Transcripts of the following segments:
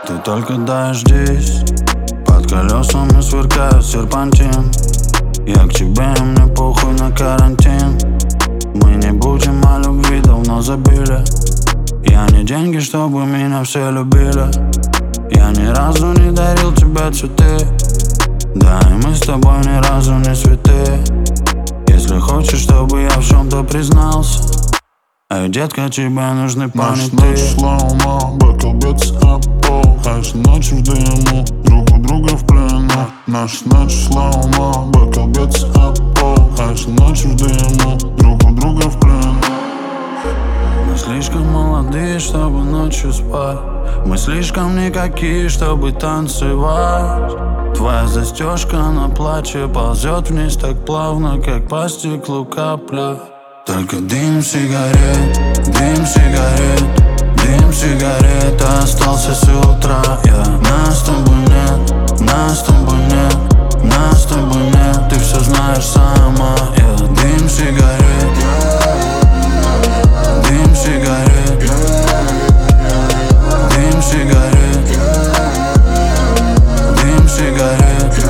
Ты только дождись, под колесами сверкает серпантин. Я к тебе, мне похуй на карантин. Мы не будем о любви, давно забили. Я не деньги, чтобы меня все любили. Я ни разу не дарил тебе цветы. Да, и мы с тобой ни разу не святые. Если хочешь, чтобы я в чем-то признался, эй, детка, тебе нужны понятые. Наша ночь шла ума, бокал бьется об пол. А эта ночь в дыму, друг у друга в плену. Наша ночь шла ума, бокал бьется об пол. А эта ночь в дыму, друг у друга в плену. Мы слишком молодые, чтобы ночью спать. Мы слишком никакие, чтобы танцевать. Твоя застежка на платье ползет вниз так плавно, как по стеклу капля. Только дым сигарет, дым сигарет, дым сигарет остался с утра. Нас с тобой нет, нас с тобой нет, нас с тобой нет. Ты все знаешь сама. Дым сигарет, дым сигарет, дым сигарет, дым сигарет.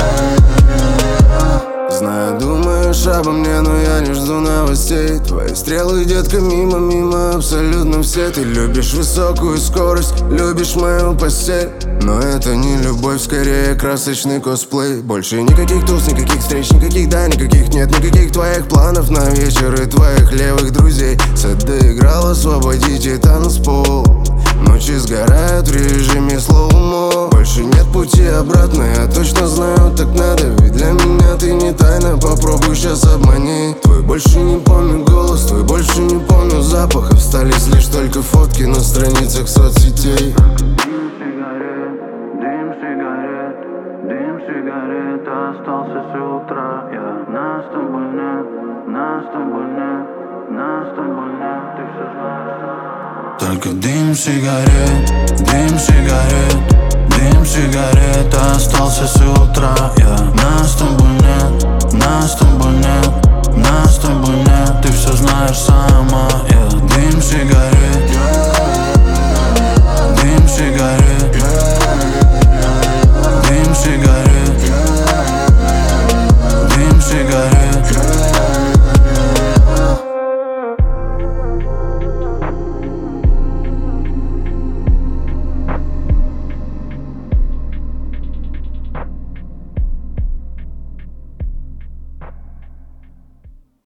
Знаю, думаешь обо мне, но я не жду новостей. Твои стрелы, детка, мимо, мимо абсолютно все. Ты любишь высокую скорость, любишь мою постель. Но это не любовь, скорее красочный косплей. Больше никаких туз, никаких встреч, никаких да, никаких нет. Никаких твоих планов на вечер и твоих левых друзей. Сет доиграл, освободите танцпол. Ночи сгорают в режиме слоумо. Больше нет пути обратно, я точно знаю, так надо. Ведь для меня ты не тайна, попробуй сейчас обмани. Твой больше не помню голос, твой больше не помню запах. Остались лишь только фотки на страницах соцсетей. Дым сигарет, дым сигарет остался с утра. Нас с тобой нет, нас с тобой нет, нас с тобой нет. Ты все знаешь. Только дым сигарет, дым сигарет, дым сигарет остался с утра.